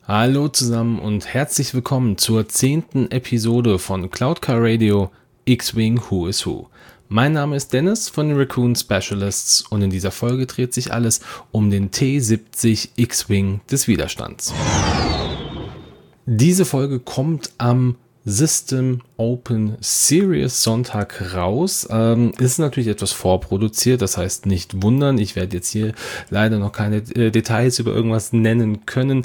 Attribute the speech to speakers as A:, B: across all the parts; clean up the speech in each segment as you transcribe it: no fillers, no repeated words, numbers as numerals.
A: Hallo zusammen und herzlich willkommen zur 10. Episode von Cloud Car Radio X-Wing Who is Who. Mein Name ist Dennis von den Raccoon Specialists und in dieser Folge dreht sich alles um den T-70 X-Wing des Widerstands. Diese Folge kommt am System Open Series Sonntag raus. Ist natürlich etwas vorproduziert, das heißt nicht wundern. Ich werde jetzt hier leider noch keine Details über irgendwas nennen können.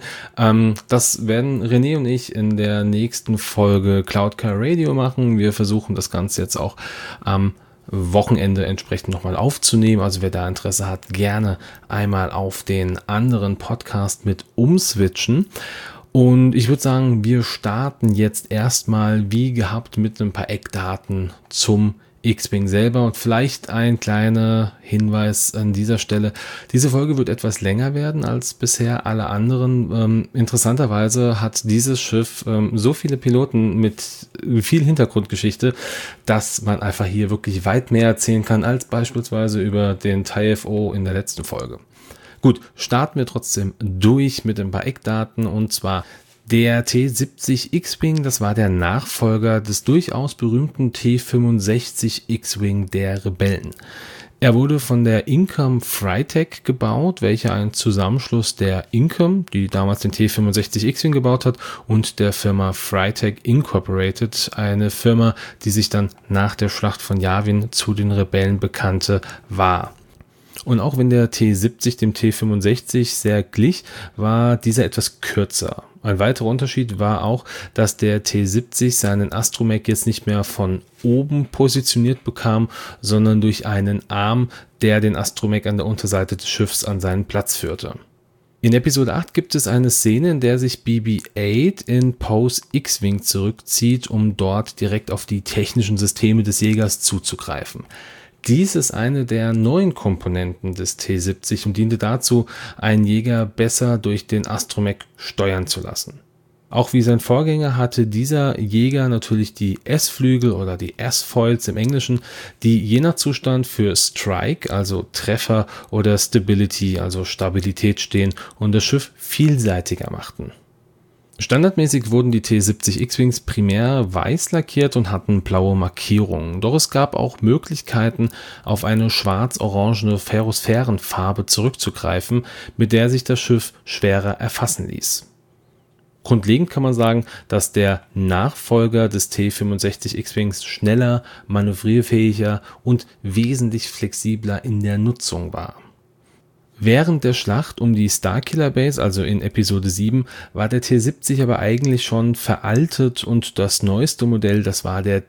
A: Das werden René und ich in der nächsten Folge Cloud Car Radio machen. Wir versuchen das Ganze jetzt auch am Wochenende entsprechend nochmal aufzunehmen. Also wer da Interesse hat, gerne einmal auf den anderen Podcast mit umswitchen. Und ich würde sagen, wir starten jetzt erstmal wie gehabt mit ein paar Eckdaten zum X-Wing selber und vielleicht ein kleiner Hinweis an dieser Stelle. Diese Folge wird etwas länger werden als bisher alle anderen. Interessanterweise hat dieses Schiff so viele Piloten mit viel Hintergrundgeschichte, dass man einfach hier wirklich weit mehr erzählen kann als beispielsweise über den TIE-FO in der letzten Folge. Gut, starten wir trotzdem durch mit ein paar Eckdaten und zwar der T-70 X-Wing, das war der Nachfolger des durchaus berühmten T-65 X-Wing der Rebellen. Er wurde von der Incom Frytech gebaut, welche ein Zusammenschluss der Incom, die damals den T-65 X-Wing gebaut hat, und der Firma Frytech Incorporated, eine Firma, die sich dann nach der Schlacht von Yavin zu den Rebellen bekannte, war. Und auch wenn der T-70 dem T-65 sehr glich, war dieser etwas kürzer. Ein weiterer Unterschied war auch, dass der T-70 seinen Astromech jetzt nicht mehr von oben positioniert bekam, sondern durch einen Arm, der den Astromech an der Unterseite des Schiffs an seinen Platz führte. In Episode 8 gibt es eine Szene, in der sich BB-8 in Poes X-Wing zurückzieht, um dort direkt auf die technischen Systeme des Jägers zuzugreifen. Dies ist eine der neuen Komponenten des T-70 und diente dazu, einen Jäger besser durch den Astromech steuern zu lassen. Auch wie sein Vorgänger hatte dieser Jäger natürlich die S-Flügel oder die S-Foils im Englischen, die je nach Zustand für Strike, also Treffer, oder Stability, also Stabilität stehen und das Schiff vielseitiger machten. Standardmäßig wurden die T-70 X-Wings primär weiß lackiert und hatten blaue Markierungen, doch es gab auch Möglichkeiten, auf eine schwarz-orangene Ferrosphärenfarbe zurückzugreifen, mit der sich das Schiff schwerer erfassen ließ. Grundlegend kann man sagen, dass der Nachfolger des T-65 X-Wings schneller, manövrierfähiger und wesentlich flexibler in der Nutzung war. Während der Schlacht um die Starkiller Base, also in Episode 7, war der T-70 aber eigentlich schon veraltet und das neueste Modell, das war der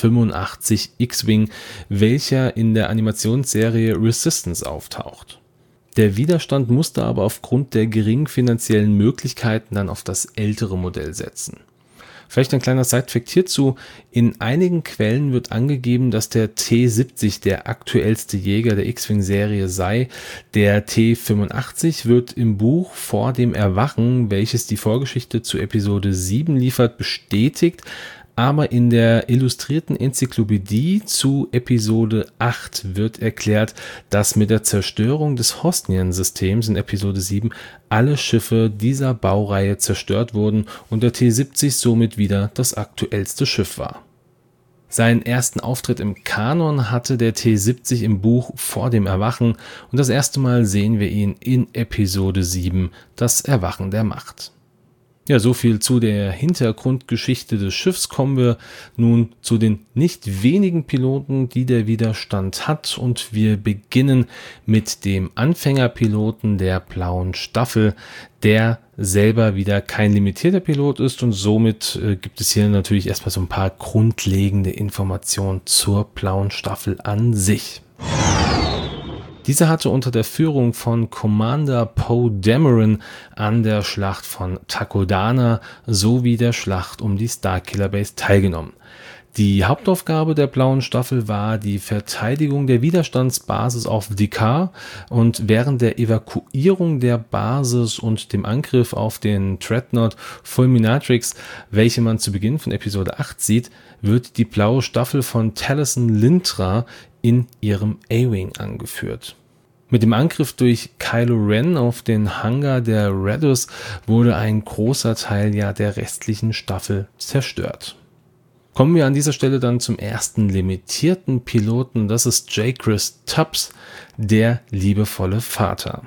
A: T-85 X-Wing, welcher in der Animationsserie Resistance auftaucht. Der Widerstand musste aber aufgrund der geringen finanziellen Möglichkeiten dann auf das ältere Modell setzen. Vielleicht ein kleiner Side-Fact hierzu. In einigen Quellen wird angegeben, dass der T-70 der aktuellste Jäger der X-Wing-Serie sei. Der T-85 wird im Buch Vor dem Erwachen, welches die Vorgeschichte zu Episode 7 liefert, bestätigt. Aber in der illustrierten Enzyklopädie zu Episode 8 wird erklärt, dass mit der Zerstörung des Hosnian-Systems in Episode 7 alle Schiffe dieser Baureihe zerstört wurden und der T-70 somit wieder das aktuellste Schiff war. Seinen ersten Auftritt im Kanon hatte der T-70 im Buch Vor dem Erwachen und das erste Mal sehen wir ihn in Episode 7, das Erwachen der Macht. Ja, so viel zu der Hintergrundgeschichte des Schiffs. Kommen wir nun zu den nicht wenigen Piloten, die der Widerstand hat, und wir beginnen mit dem Anfängerpiloten der Blauen Staffel, der selber wieder kein limitierter Pilot ist und somit gibt es hier natürlich erstmal so ein paar grundlegende Informationen zur Blauen Staffel an sich. Diese hatte unter der Führung von Commander Poe Dameron an der Schlacht von Takodana sowie der Schlacht um die Starkiller Base teilgenommen. Die Hauptaufgabe der Blauen Staffel war die Verteidigung der Widerstandsbasis auf D'Qar und während der Evakuierung der Basis und dem Angriff auf den Dreadnought Fulminatrix, welche man zu Beginn von Episode 8 sieht, wird die Blaue Staffel von Taliesin Lintra in ihrem A-Wing angeführt. Mit dem Angriff durch Kylo Ren auf den Hangar der Raddus wurde ein großer Teil der restlichen Staffel zerstört. Kommen wir an dieser Stelle dann zum ersten limitierten Piloten, das ist J. Chris Tubbs, der liebevolle Vater.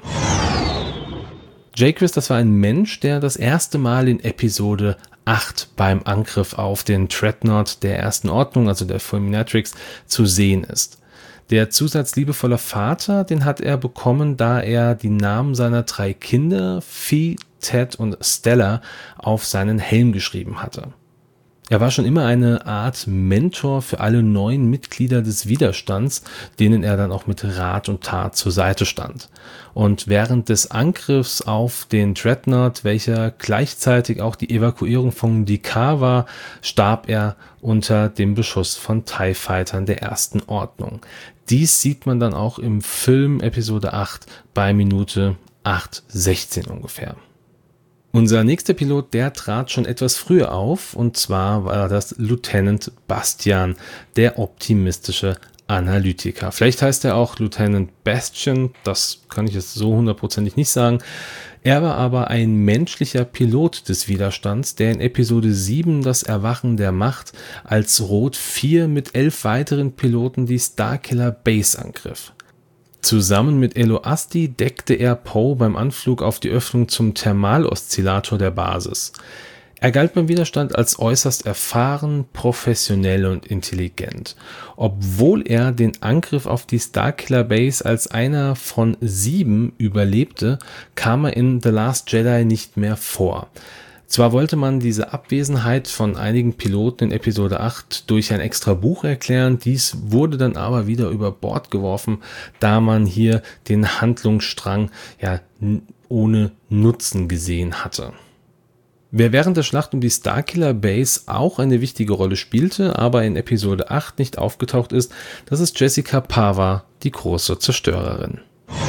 A: J. Chris, das war ein Mensch, der das erste Mal in Episode 8 beim Angriff auf den Dreadnought der Ersten Ordnung, also der Fulminatrix, zu sehen ist. Der Zusatz liebevoller Vater, den hat er bekommen, da er die Namen seiner 3 Kinder, Fee, Ted und Stella, auf seinen Helm geschrieben hatte. Er war schon immer eine Art Mentor für alle neuen Mitglieder des Widerstands, denen er dann auch mit Rat und Tat zur Seite stand. Und während des Angriffs auf den Dreadnought, welcher gleichzeitig auch die Evakuierung von D'Qar war, starb er unter dem Beschuss von TIE Fightern der Ersten Ordnung. Dies sieht man dann auch im Film Episode 8 bei Minute 8:16 ungefähr. Unser nächster Pilot, der trat schon etwas früher auf, und zwar war das Lieutenant Bastian, der optimistische Analytiker. Vielleicht heißt er auch Lieutenant Bastian, das kann ich jetzt so hundertprozentig nicht sagen. Er war aber ein menschlicher Pilot des Widerstands, der in Episode 7 das Erwachen der Macht als Rot 4 mit 11 weiteren Piloten die Starkiller Base angriff. Zusammen mit Elo Asti deckte er Poe beim Anflug auf die Öffnung zum Thermaloszillator der Basis. Er galt beim Widerstand als äußerst erfahren, professionell und intelligent. Obwohl er den Angriff auf die Starkiller Base als einer von 7 überlebte, kam er in The Last Jedi nicht mehr vor. Zwar wollte man diese Abwesenheit von einigen Piloten in Episode 8 durch ein extra Buch erklären, dies wurde dann aber wieder über Bord geworfen, da man hier den Handlungsstrang ohne Nutzen gesehen hatte. Wer während der Schlacht um die Starkiller Base auch eine wichtige Rolle spielte, aber in Episode 8 nicht aufgetaucht ist, das ist Jessica Pava, die große Zerstörerin.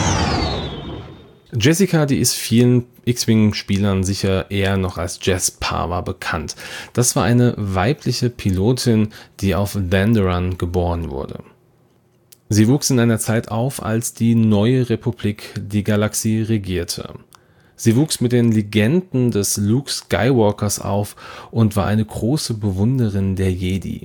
A: Jessica, die ist vielen X-Wing-Spielern sicher eher noch als Jess Pava bekannt. Das war eine weibliche Pilotin, die auf Dandaran geboren wurde. Sie wuchs in einer Zeit auf, als die neue Republik die Galaxie regierte. Sie wuchs mit den Legenden des Luke Skywalkers auf und war eine große Bewunderin der Jedi.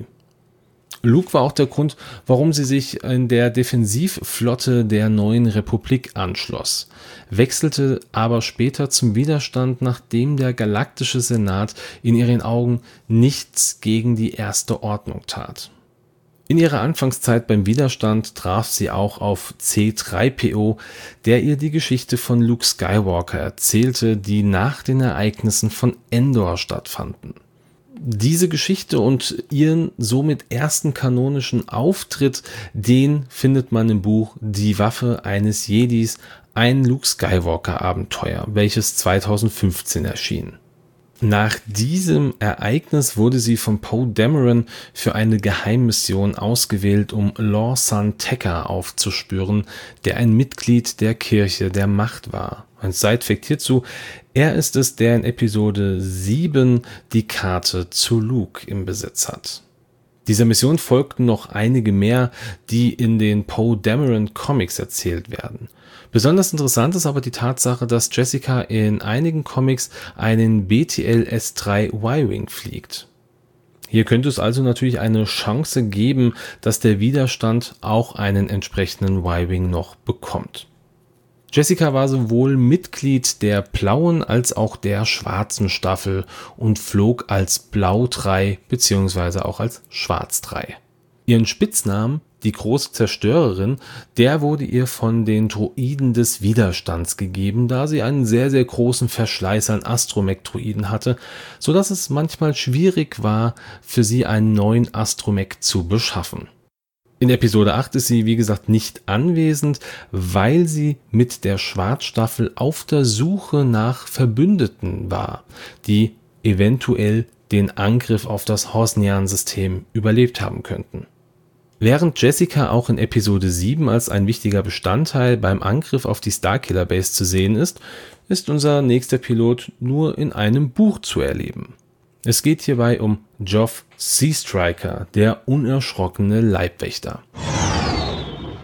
A: Luke war auch der Grund, warum sie sich in der Defensivflotte der neuen Republik anschloss, wechselte aber später zum Widerstand, nachdem der Galaktische Senat in ihren Augen nichts gegen die Erste Ordnung tat. In ihrer Anfangszeit beim Widerstand traf sie auch auf C-3PO, der ihr die Geschichte von Luke Skywalker erzählte, die nach den Ereignissen von Endor stattfanden. Diese Geschichte und ihren somit ersten kanonischen Auftritt, den findet man im Buch Die Waffe eines Jedis, ein Luke Skywalker Abenteuer, welches 2015 erschien. Nach diesem Ereignis wurde sie von Poe Dameron für eine Geheimmission ausgewählt, um Lawson Tekka aufzuspüren, der ein Mitglied der Kirche der Macht war. Ein Sidefact hierzu: Er ist es, der in Episode 7 die Karte zu Luke im Besitz hat. Dieser Mission folgten noch einige mehr, die in den Poe Dameron Comics erzählt werden. Besonders interessant ist aber die Tatsache, dass Jessica in einigen Comics einen BTL S3 Y-Wing fliegt. Hier könnte es also natürlich eine Chance geben, dass der Widerstand auch einen entsprechenden Y-Wing noch bekommt. Jessica war sowohl Mitglied der blauen als auch der schwarzen Staffel und flog als Blau 3 bzw. auch als Schwarz 3. Ihren Spitznamen, die große Zerstörerin, der wurde ihr von den Droiden des Widerstands gegeben, da sie einen sehr, sehr großen Verschleiß an Astromech-Droiden hatte, sodass es manchmal schwierig war, für sie einen neuen Astromech zu beschaffen. In Episode 8 ist sie, wie gesagt, nicht anwesend, weil sie mit der Schwarzstaffel auf der Suche nach Verbündeten war, die eventuell den Angriff auf das Hosnian-System überlebt haben könnten. Während Jessica auch in Episode 7 als ein wichtiger Bestandteil beim Angriff auf die Starkiller Base zu sehen ist, ist unser nächster Pilot nur in einem Buch zu erleben. Es geht hierbei um Joff Seastriker, der unerschrockene Leibwächter.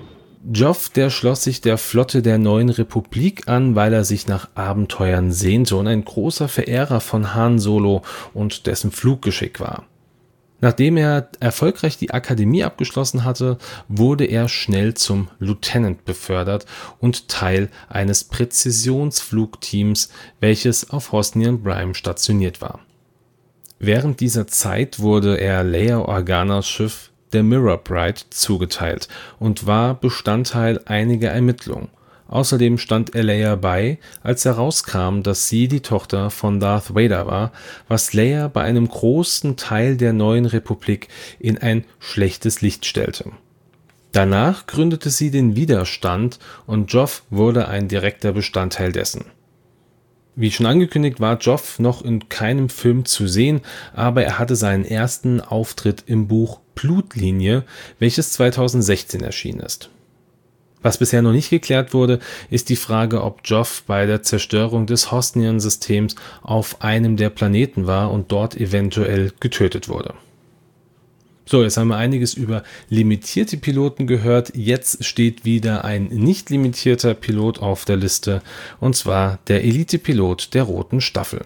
A: Joff, der schloss sich der Flotte der Neuen Republik an, weil er sich nach Abenteuern sehnte und ein großer Verehrer von Han Solo und dessen Fluggeschick war. Nachdem er erfolgreich die Akademie abgeschlossen hatte, wurde er schnell zum Lieutenant befördert und Teil eines Präzisionsflugteams, welches auf Hosnian Prime stationiert war. Während dieser Zeit wurde er Leia Organas Schiff, der Mirror Bride, zugeteilt und war Bestandteil einiger Ermittlungen. Außerdem stand er Leia bei, als herauskam, dass sie die Tochter von Darth Vader war, was Leia bei einem großen Teil der Neuen Republik in ein schlechtes Licht stellte. Danach gründete sie den Widerstand und Joff wurde ein direkter Bestandteil dessen. Wie schon angekündigt, war Joff noch in keinem Film zu sehen, aber er hatte seinen ersten Auftritt im Buch Blutlinie, welches 2016 erschienen ist. Was bisher noch nicht geklärt wurde, ist die Frage, ob Joff bei der Zerstörung des Hosnian-Systems auf einem der Planeten war und dort eventuell getötet wurde. So, jetzt haben wir einiges über limitierte Piloten gehört. Jetzt steht wieder ein nicht limitierter Pilot auf der Liste, und zwar der Elite-Pilot der Roten Staffel.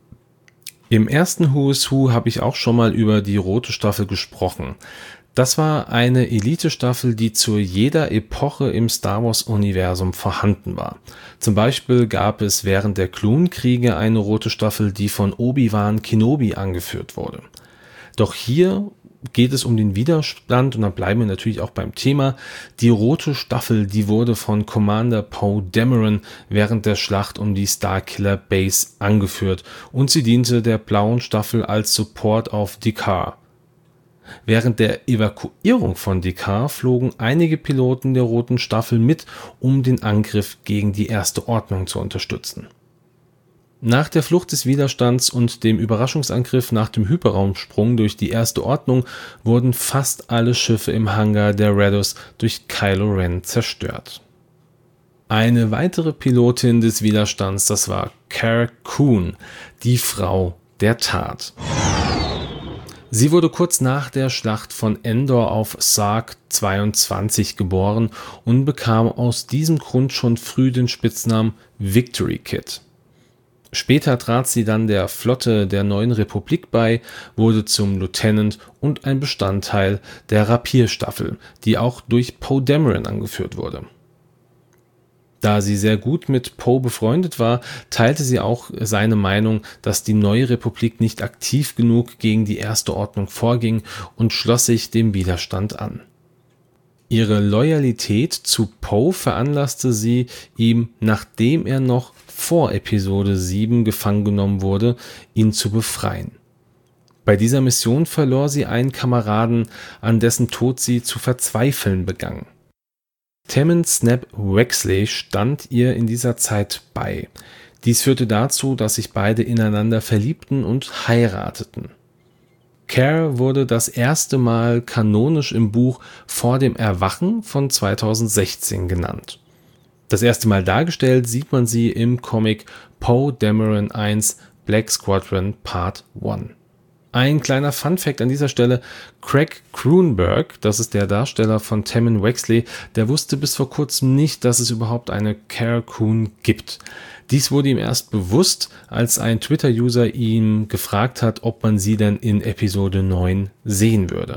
A: Im ersten Who is Who habe ich auch schon mal über die Rote Staffel gesprochen. Das war eine Elite-Staffel, die zu jeder Epoche im Star-Wars-Universum vorhanden war. Zum Beispiel gab es während der Klonkriege eine Rote Staffel, die von Obi-Wan Kenobi angeführt wurde. Doch hier geht es um den Widerstand und da bleiben wir natürlich auch beim Thema. Die Rote Staffel, die wurde von Commander Poe Dameron während der Schlacht um die Starkiller Base angeführt und sie diente der Blauen Staffel als Support auf D'Qar. Während der Evakuierung von D'Qar flogen einige Piloten der Roten Staffel mit, um den Angriff gegen die Erste Ordnung zu unterstützen. Nach der Flucht des Widerstands und dem Überraschungsangriff nach dem Hyperraumsprung durch die Erste Ordnung wurden fast alle Schiffe im Hangar der Rados durch Kylo Ren zerstört. Eine weitere Pilotin des Widerstands, das war Cara Kun, die Frau der Tat. Sie wurde kurz nach der Schlacht von Endor auf Sark 22 geboren und bekam aus diesem Grund schon früh den Spitznamen Victory Kid. Später trat sie dann der Flotte der Neuen Republik bei, wurde zum Lieutenant und ein Bestandteil der Rapier-Staffel, die auch durch Poe Dameron angeführt wurde. Da sie sehr gut mit Poe befreundet war, teilte sie auch seine Meinung, dass die Neue Republik nicht aktiv genug gegen die Erste Ordnung vorging und schloss sich dem Widerstand an. Ihre Loyalität zu Poe veranlasste sie, ihm, nachdem er noch vor Episode 7 gefangen genommen wurde, ihn zu befreien. Bei dieser Mission verlor sie einen Kameraden, an dessen Tod sie zu verzweifeln begann. Temmin Snap Wexley stand ihr in dieser Zeit bei. Dies führte dazu, dass sich beide ineinander verliebten und heirateten. Cara wurde das erste Mal kanonisch im Buch Vor dem Erwachen von 2016 genannt. Das erste Mal dargestellt sieht man sie im Comic Poe Dameron 1 Black Squadron Part 1. Ein kleiner Funfact an dieser Stelle: Craig Cronenberg, das ist der Darsteller von Temmin Wexley, der wusste bis vor kurzem nicht, dass es überhaupt eine Cara Kun gibt. Dies wurde ihm erst bewusst, als ein Twitter-User ihn gefragt hat, ob man sie denn in Episode 9 sehen würde.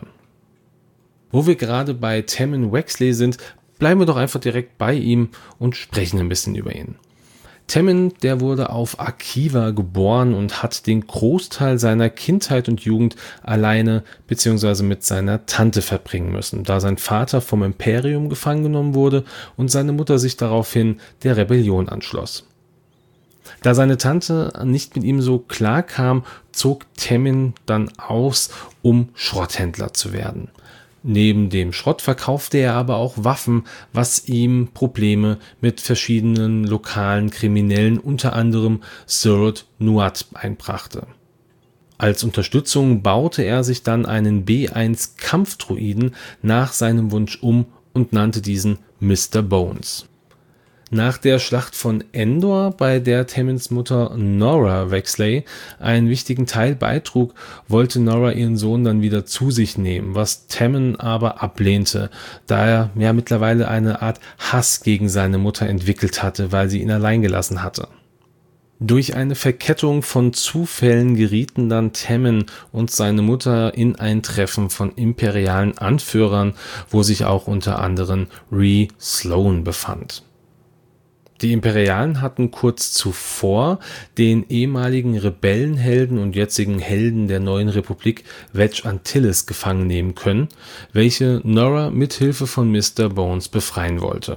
A: Wo wir gerade bei Temmin Wexley sind, bleiben wir doch einfach direkt bei ihm und sprechen ein bisschen über ihn. Temmin, der wurde auf Akiva geboren und hat den Großteil seiner Kindheit und Jugend alleine bzw. mit seiner Tante verbringen müssen, da sein Vater vom Imperium gefangen genommen wurde und seine Mutter sich daraufhin der Rebellion anschloss. Da seine Tante nicht mit ihm so klar kam, zog Temmin dann aus, um Schrotthändler zu werden. Neben dem Schrott verkaufte er aber auch Waffen, was ihm Probleme mit verschiedenen lokalen Kriminellen, unter anderem Surut Nuat, einbrachte. Als Unterstützung baute er sich dann einen B-1 Kampfdruiden nach seinem Wunsch um und nannte diesen Mr. Bones. Nach der Schlacht von Endor, bei der Tammins Mutter Nora Wexley einen wichtigen Teil beitrug, wollte Nora ihren Sohn dann wieder zu sich nehmen, was Tammin aber ablehnte, da er ja mittlerweile eine Art Hass gegen seine Mutter entwickelt hatte, weil sie ihn allein gelassen hatte. Durch eine Verkettung von Zufällen gerieten dann Tammin und seine Mutter in ein Treffen von imperialen Anführern, wo sich auch unter anderem Ree Sloane befand. Die Imperialen hatten kurz zuvor den ehemaligen Rebellenhelden und jetzigen Helden der neuen Republik Wedge Antilles gefangen nehmen können, welche Nora mithilfe von Mr. Bones befreien wollte.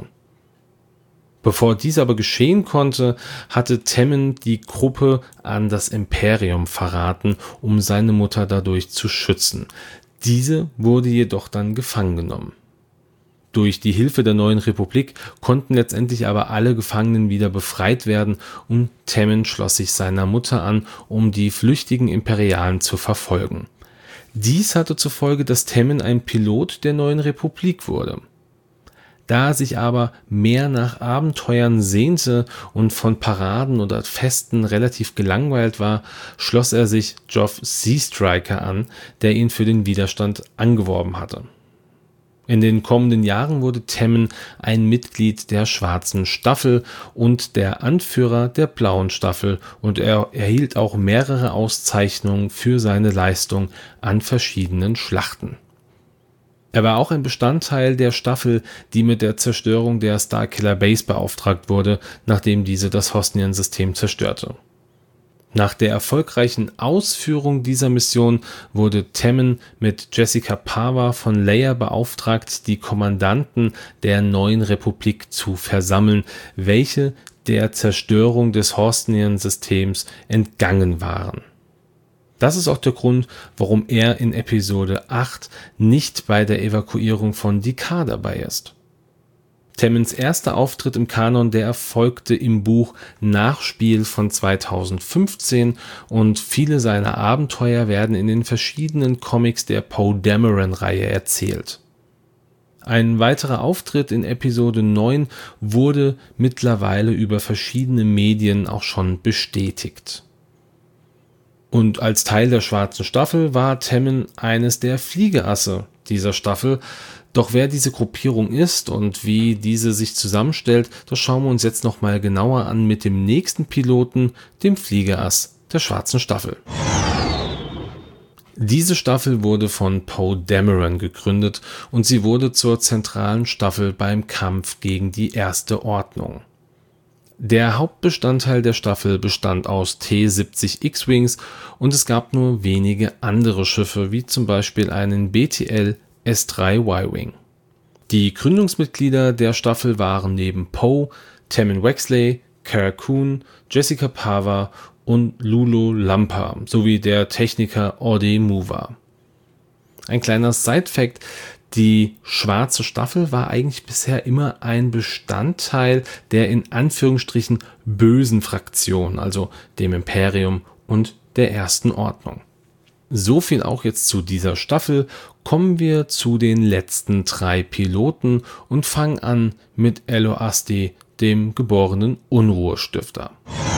A: Bevor dies aber geschehen konnte, hatte Tammin die Gruppe an das Imperium verraten, um seine Mutter dadurch zu schützen. Diese wurde jedoch dann gefangen genommen. Durch die Hilfe der neuen Republik konnten letztendlich aber alle Gefangenen wieder befreit werden und Tammin schloss sich seiner Mutter an, um die flüchtigen Imperialen zu verfolgen. Dies hatte zur Folge, dass Tammin ein Pilot der neuen Republik wurde. Da er sich aber mehr nach Abenteuern sehnte und von Paraden oder Festen relativ gelangweilt war, schloss er sich Joff Seastriker an, der ihn für den Widerstand angeworben hatte. In den kommenden Jahren wurde Tammin ein Mitglied der Schwarzen Staffel und der Anführer der Blauen Staffel und er erhielt auch mehrere Auszeichnungen für seine Leistung an verschiedenen Schlachten. Er war auch ein Bestandteil der Staffel, die mit der Zerstörung der Starkiller Base beauftragt wurde, nachdem diese das Hosnian-System zerstörte. Nach der erfolgreichen Ausführung dieser Mission wurde Tammin mit Jessica Pava von Leia beauftragt, die Kommandanten der neuen Republik zu versammeln, welche der Zerstörung des Hosnian-Systems entgangen waren. Das ist auch der Grund, warum er in Episode 8 nicht bei der Evakuierung von D'Qar dabei ist. Tammins erster Auftritt im Kanon, der erfolgte im Buch Nachspiel von 2015 und viele seiner Abenteuer werden in den verschiedenen Comics der Poe Dameron-Reihe erzählt. Ein weiterer Auftritt in Episode 9 wurde mittlerweile über verschiedene Medien auch schon bestätigt. Und als Teil der Schwarzen Staffel war Tammin eines der Fliegerasse dieser Staffel. Doch wer diese Gruppierung ist und wie diese sich zusammenstellt, das schauen wir uns jetzt nochmal genauer an mit dem nächsten Piloten, dem Fliegerass der Schwarzen Staffel. Diese Staffel wurde von Poe Dameron gegründet und sie wurde zur zentralen Staffel beim Kampf gegen die Erste Ordnung. Der Hauptbestandteil der Staffel bestand aus T-70 X-Wings und es gab nur wenige andere Schiffe, wie zum Beispiel einen BTL S-3 Y-Wing. Die Gründungsmitglieder der Staffel waren neben Poe, Tammin Wexley, Cara Kun, Jessica Pava und Lulo Lampa sowie der Techniker Orde Mover. Ein kleiner Side-Fact: Die Schwarze Staffel war eigentlich bisher immer ein Bestandteil der in Anführungsstrichen bösen Fraktion, also dem Imperium und der Ersten Ordnung. So viel auch jetzt zu dieser Staffel. Kommen wir zu den letzten 3 Piloten und fangen an mit Ello Asti, dem geborenen Unruhestifter.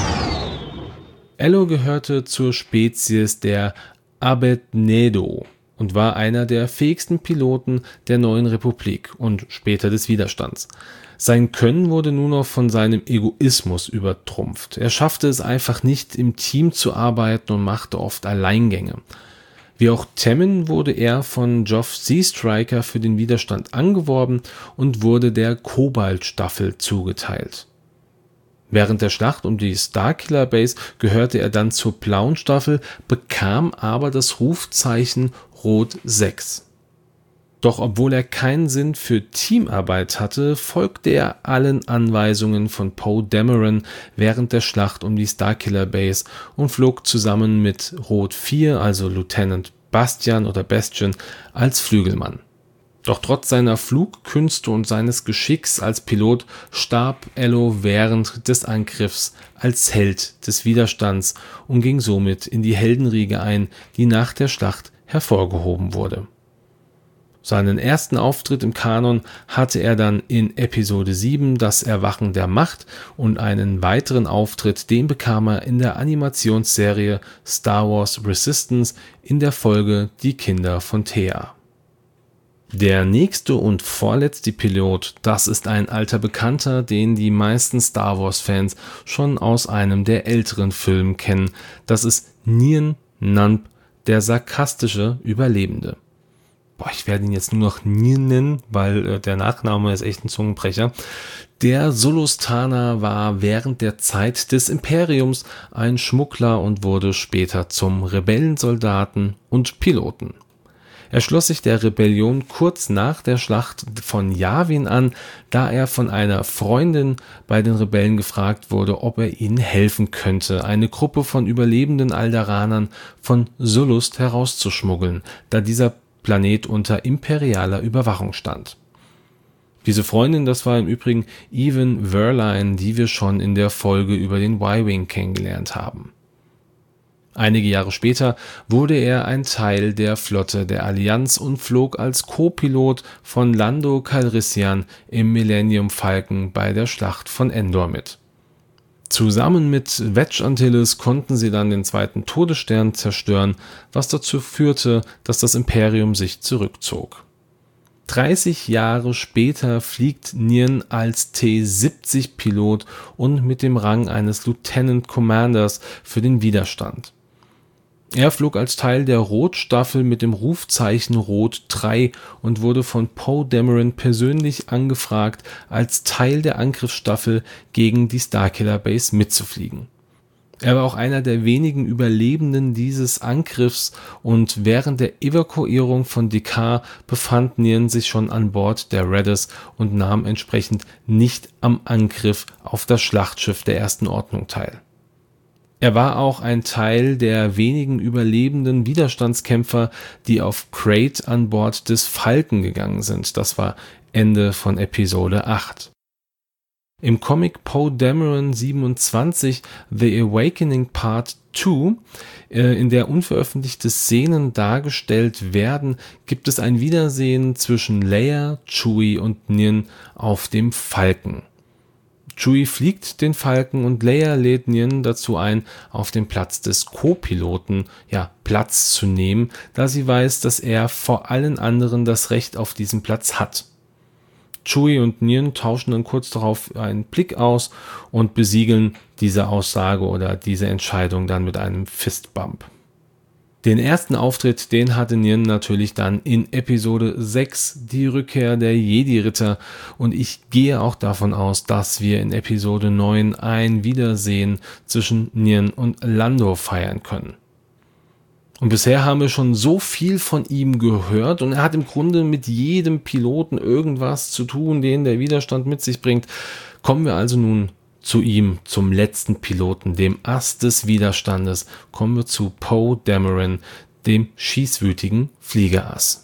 A: Ello gehörte zur Spezies der Abednedo und war einer der fähigsten Piloten der neuen Republik und später des Widerstands. Sein Können wurde nur noch von seinem Egoismus übertrumpft. Er schaffte es einfach nicht, im Team zu arbeiten und machte oft Alleingänge. Wie auch Tammin wurde er von Joff Seastriker für den Widerstand angeworben und wurde der Kobalt-Staffel zugeteilt. Während der Schlacht um die Starkiller Base gehörte er dann zur Blauen Staffel, bekam aber das Rufzeichen Rot 6. Doch obwohl er keinen Sinn für Teamarbeit hatte, folgte er allen Anweisungen von Poe Dameron während der Schlacht um die Starkiller Base und flog zusammen mit Rot 4, also Lieutenant Bastian oder Bastian, als Flügelmann. Doch trotz seiner Flugkünste und seines Geschicks als Pilot starb Ello während des Angriffs als Held des Widerstands und ging somit in die Heldenriege ein, die nach der Schlacht hervorgehoben wurde. Seinen ersten Auftritt im Kanon hatte er dann in Episode 7, Das Erwachen der Macht, und einen weiteren Auftritt, den bekam er in der Animationsserie Star Wars Resistance in der Folge Die Kinder von Thea. Der nächste und vorletzte Pilot, das ist ein alter Bekannter, den die meisten Star Wars-Fans schon aus einem der älteren Filme kennen. Das ist Nien Nunb, der sarkastische Überlebende. Ich werde ihn jetzt nur noch Nien nennen, weil der Nachname ist echt ein Zungenbrecher. Der Sulustaner war während der Zeit des Imperiums ein Schmuggler und wurde später zum Rebellensoldaten und Piloten. Er schloss sich der Rebellion kurz nach der Schlacht von Yavin an, da er von einer Freundin bei den Rebellen gefragt wurde, ob er ihnen helfen könnte, eine Gruppe von überlebenden Alderanern von Sullust herauszuschmuggeln, da dieser Planet unter imperialer Überwachung stand. Diese Freundin, das war im Übrigen Even Verline, die wir schon in der Folge über den Y-Wing kennengelernt haben. Einige Jahre später wurde er ein Teil der Flotte der Allianz und flog als Co-Pilot von Lando Calrissian im Millennium Falcon bei der Schlacht von Endor mit. Zusammen mit Wedge Antilles konnten sie dann den zweiten Todesstern zerstören, was dazu führte, dass das Imperium sich zurückzog. 30 Jahre später fliegt Nien als T-70-Pilot und mit dem Rang eines Lieutenant Commanders für den Widerstand. Er flog als Teil der Rot-Staffel mit dem Rufzeichen Rot 3 und wurde von Poe Dameron persönlich angefragt, als Teil der Angriffsstaffel gegen die Starkiller Base mitzufliegen. Er war auch einer der wenigen Überlebenden dieses Angriffs und während der Evakuierung von D'Qar befand Nien sich schon an Bord der Raiders und nahm entsprechend nicht am Angriff auf das Schlachtschiff der Ersten Ordnung teil. Er war auch ein Teil der wenigen überlebenden Widerstandskämpfer, die auf Crait an Bord des Falken gegangen sind. Das war Ende von Episode 8. Im Comic Poe Dameron 27 The Awakening Part 2, in der unveröffentlichte Szenen dargestellt werden, gibt es ein Wiedersehen zwischen Leia, Chewie und Nien auf dem Falken. Chewie fliegt den Falken und Leia lädt Nien dazu ein, auf dem Platz des Co-Piloten Platz zu nehmen, da sie weiß, dass er vor allen anderen das Recht auf diesen Platz hat. Chewie und Nien tauschen dann kurz darauf einen Blick aus und besiegeln diese Aussage oder diese Entscheidung dann mit einem Fistbump. Den ersten Auftritt, den hatte Nien natürlich dann in Episode 6, die Rückkehr der Jedi-Ritter, und ich gehe auch davon aus, dass wir in Episode 9 ein Wiedersehen zwischen Nien und Lando feiern können. Und bisher haben wir schon so viel von ihm gehört und er hat im Grunde mit jedem Piloten irgendwas zu tun, den der Widerstand mit sich bringt. Kommen wir also nun zu ihm, zum letzten Piloten, dem Ass des Widerstandes, kommen wir zu Poe Dameron, dem schießwütigen Fliegerass.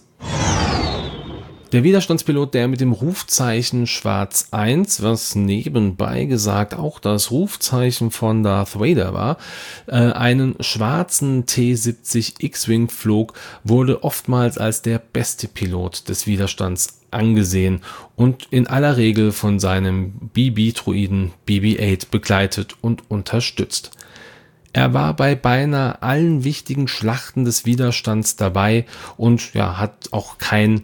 A: Der Widerstandspilot, der mit dem Rufzeichen Schwarz 1, was nebenbei gesagt auch das Rufzeichen von Darth Vader war, einen schwarzen T-70 X-Wing flog, wurde oftmals als der beste Pilot des Widerstands angesehen und in aller Regel von seinem BB-Droiden BB-8 begleitet und unterstützt. Er war bei beinahe allen wichtigen Schlachten des Widerstands dabei und hat auch keinen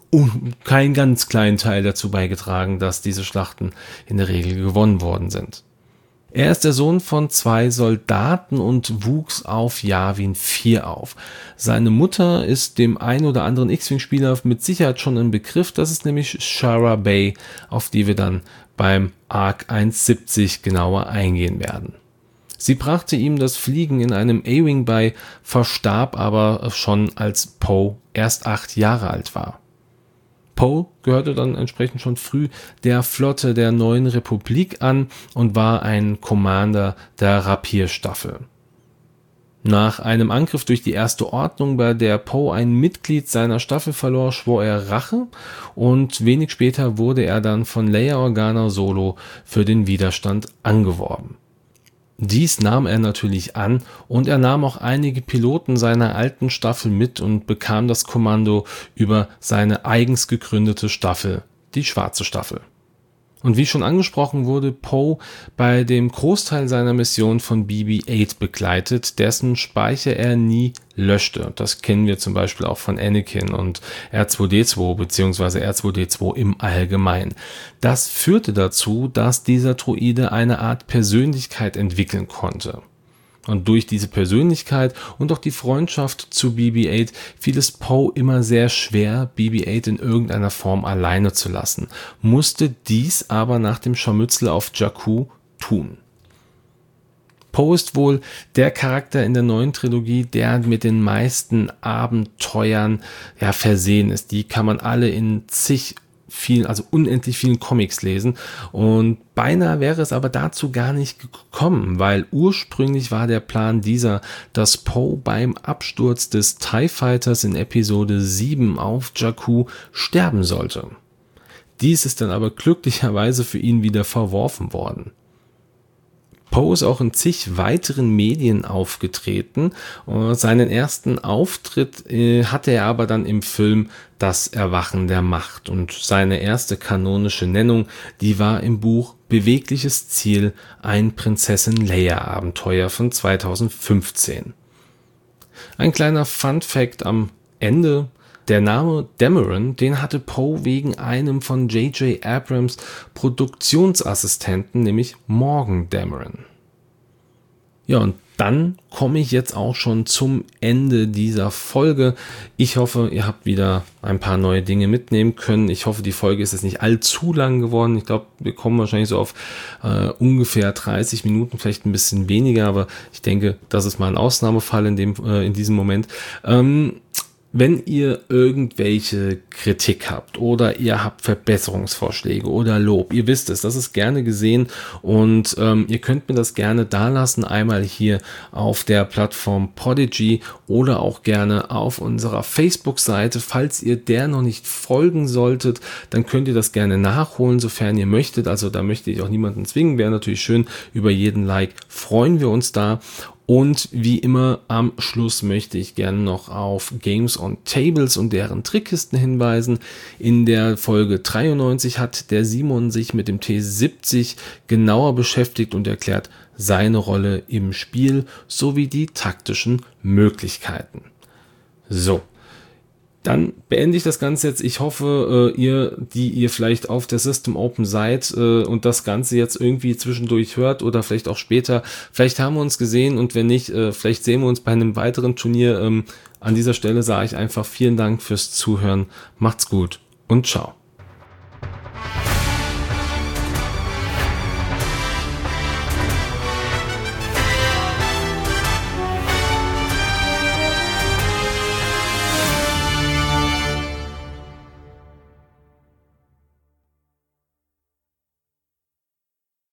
A: ganz kleinen Teil dazu beigetragen, dass diese Schlachten in der Regel gewonnen worden sind. Er ist der Sohn von 2 Soldaten und wuchs auf Yavin 4 auf. Seine Mutter ist dem ein oder anderen X-Wing-Spieler mit Sicherheit schon ein Begriff, das ist nämlich Shara Bey, auf die wir dann beim Arc 170 genauer eingehen werden. Sie brachte ihm das Fliegen in einem A-Wing bei, verstarb aber schon als Poe erst 8 Jahre alt war. Poe gehörte dann entsprechend schon früh der Flotte der Neuen Republik an und war ein Commander der Rapier-Staffel. Nach einem Angriff durch die Erste Ordnung, bei der Poe ein Mitglied seiner Staffel verlor, schwor er Rache und wenig später wurde er dann von Leia Organa Solo für den Widerstand angeworben. Dies nahm er natürlich an und er nahm auch einige Piloten seiner alten Staffel mit und bekam das Kommando über seine eigens gegründete Staffel, die Schwarze Staffel. Und wie schon angesprochen, wurde Poe bei dem Großteil seiner Mission von BB-8 begleitet, dessen Speicher er nie löschte. Das kennen wir zum Beispiel auch von Anakin und R2-D2 bzw. R2-D2 im Allgemeinen. Das führte dazu, dass dieser Droide eine Art Persönlichkeit entwickeln konnte. Und durch diese Persönlichkeit und auch die Freundschaft zu BB-8 fiel es Poe immer sehr schwer, BB-8 in irgendeiner Form alleine zu lassen, musste dies aber nach dem Scharmützel auf Jakku tun. Poe ist wohl der Charakter in der neuen Trilogie, der mit den meisten Abenteuern versehen ist. Die kann man alle in unendlich vielen Comics lesen und beinahe wäre es aber dazu gar nicht gekommen, weil ursprünglich war der Plan dieser, dass Poe beim Absturz des TIE Fighters in Episode 7 auf Jakku sterben sollte. Dies ist dann aber glücklicherweise für ihn wieder verworfen worden. Poe ist auch in zig weiteren Medien aufgetreten. Seinen ersten Auftritt hatte er aber dann im Film Das Erwachen der Macht. Und seine erste kanonische Nennung, die war im Buch Bewegliches Ziel, ein Prinzessin Leia-Abenteuer von 2015. Ein kleiner Fun-Fact am Ende: Der Name Dameron, den hatte Poe wegen einem von J.J. Abrams Produktionsassistenten, nämlich Morgan Dameron. Ja, und dann komme ich jetzt auch schon zum Ende dieser Folge. Ich hoffe, ihr habt wieder ein paar neue Dinge mitnehmen können. Ich hoffe, die Folge ist jetzt nicht allzu lang geworden. Ich glaube, wir kommen wahrscheinlich so auf ungefähr 30 Minuten, vielleicht ein bisschen weniger, aber ich denke, das ist mal ein Ausnahmefall in diesem Moment. Wenn ihr irgendwelche Kritik habt oder ihr habt Verbesserungsvorschläge oder Lob, ihr wisst es, das ist gerne gesehen und ihr könnt mir das gerne dalassen, einmal hier auf der Plattform Podigy oder auch gerne auf unserer Facebook-Seite. Falls ihr der noch nicht folgen solltet, dann könnt ihr das gerne nachholen, sofern ihr möchtet. Also da möchte ich auch niemanden zwingen, wäre natürlich schön, über jeden Like freuen wir uns da. Und wie immer am Schluss möchte ich gerne noch auf Games on Tables und deren Trickkisten hinweisen. In der Folge 93 hat der Simon sich mit dem T70 genauer beschäftigt und erklärt seine Rolle im Spiel sowie die taktischen Möglichkeiten. So. Dann beende ich das Ganze jetzt. Ich hoffe, ihr vielleicht auf der System Open seid und das Ganze jetzt irgendwie zwischendurch hört oder vielleicht auch später. Vielleicht haben wir uns gesehen und wenn nicht, vielleicht sehen wir uns bei einem weiteren Turnier. An dieser Stelle sage ich einfach vielen Dank fürs Zuhören. Macht's gut und ciao.